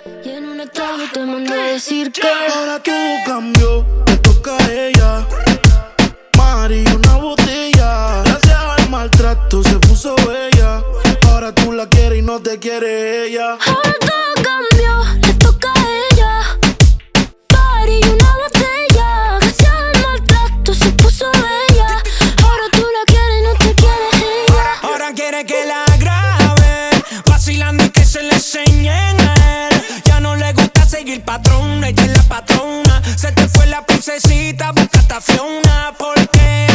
Y en un estado te mandé a decir que ahora todo cambió, le toca a ella. Mari, una botella. Gracias al maltrato se puso bella. Ahora tú la quieres y no te quiere ella. ahora todo cambió, le toca a ella. Party y una botella. Gracias al maltrato se puso bella. Ahora tú la quieres y no te quiere ella. Ahora quiere que la grabe, vacilando y que se le enseñen a él. Ya no le gusta seguir patrón, ella es la patrona. Se te fue la princesita, busca hasta Fiona. Porque